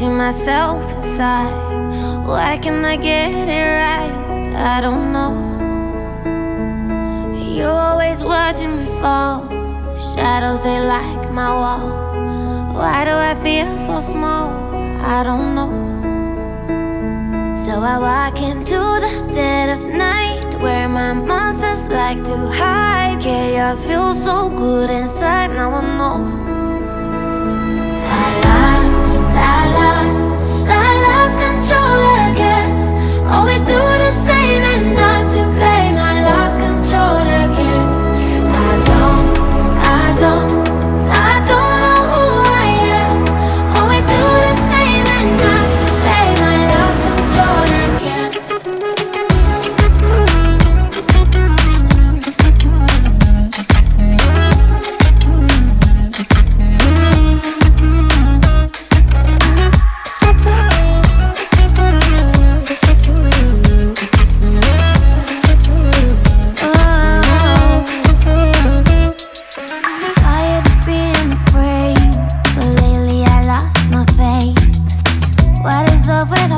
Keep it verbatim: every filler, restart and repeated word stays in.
see myself inside. Why can't I get it right? I don't know. You're always watching me fall. Shadows, they like my wall. Why do I feel so small? I don't know. So I walk into the dead of night, where my monsters like to hide. Chaos feels so good inside, now I know. I lost, I lost, I lost control again. Always do the same and not to blame. I lost control again. I don't, I don't, I don't know who I am. Always do the same and not to blame. I lost control again. Tired of being afraid, but lately I lost my faith. What is love without